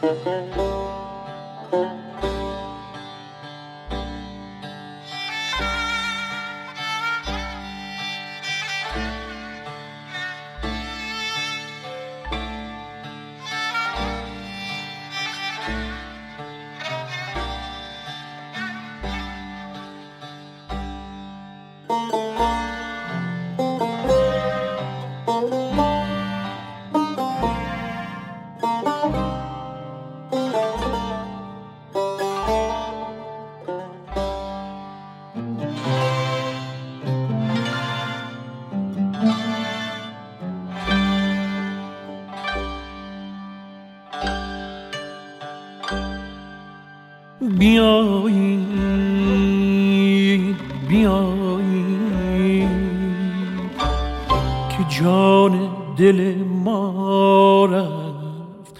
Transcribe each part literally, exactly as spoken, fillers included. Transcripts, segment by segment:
بیایید بیایید که جان دل ما رفت،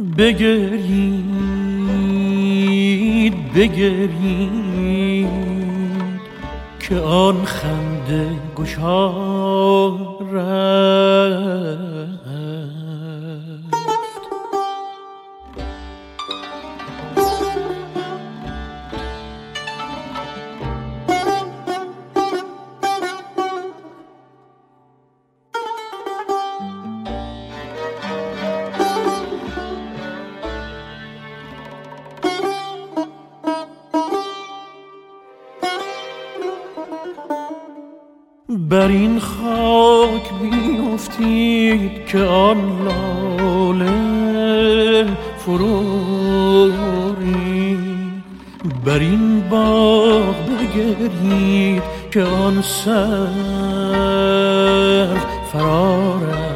بگرید بگرید که آن خنده گشا رفت. بر این خاک بیفتید که آن لاله فروری، بر این باغ بگرید که آن سر فرار است.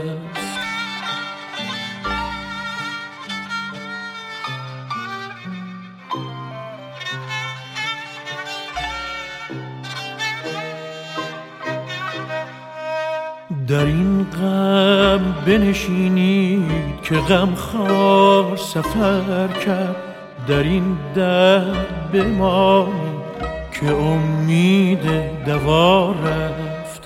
در این غم بنشینید که غم خوار سفر کرد، در این درد بمانید که امید دوا رفت.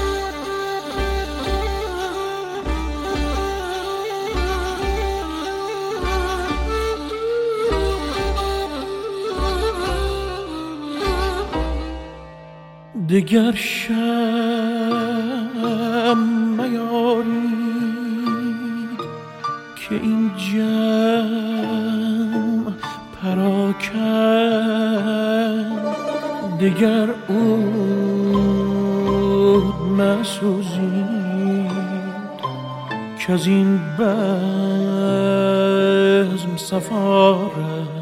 دگر شم میارید که این جمع پراکند، دگر عود مسوزید که از این بزم صفا رفت.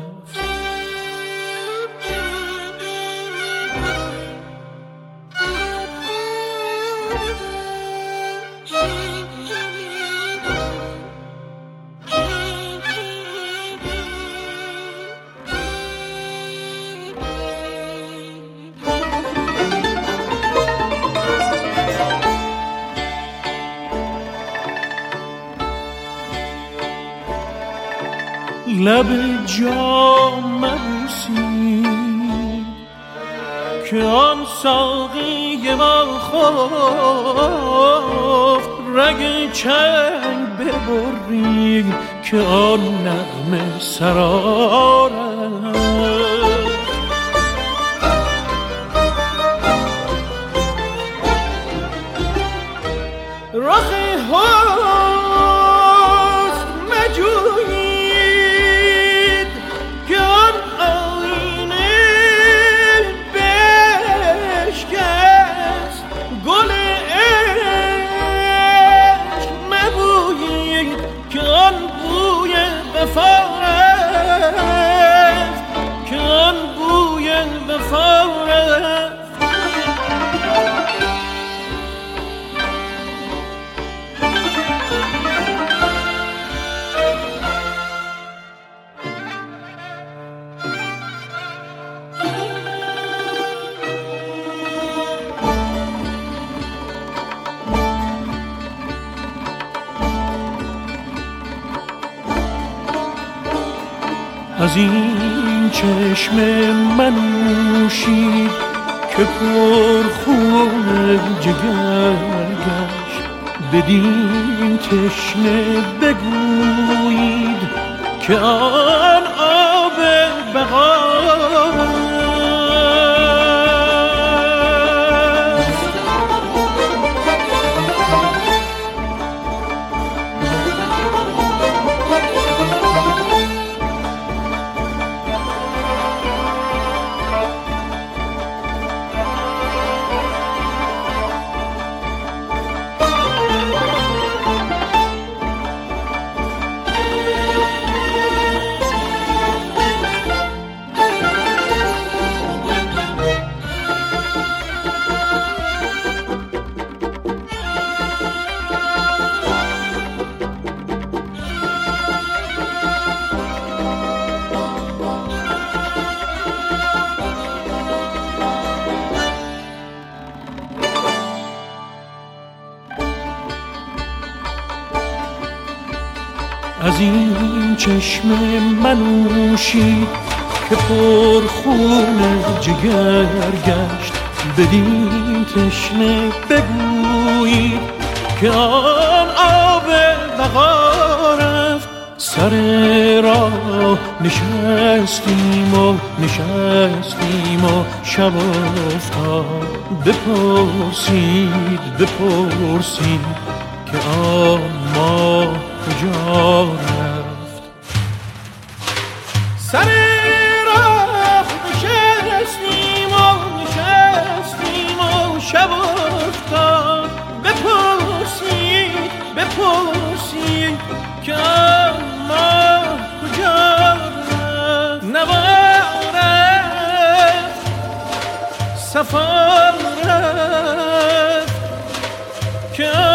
لب جام بوسید که آن ساقی ما خفت، رگ چنگ ببرید که آن نغمه سرار است. رخ حسن مجویید که آن آینه بشکست، گل عشق مبویید که آن بوی وفا رفت، که آن بوی وفا رفت. از این چشم من نوشید که پر خون جگر گشت، بدین تشنه بگویید که آن آب بقا از این چشم منوشی که پر خون جگر گشت، بدین تشنه بگویی که آن آب بقا رفت. سر راه نشستیم و نشستیم و شب افتاد، بپرسید بپرسید که آن ما کجا رفت. سر راه نشستیم و نشستیم و شب افتاد، بپرسید بپرسید که ما کجا رفت. نوار رفت سفر رفت که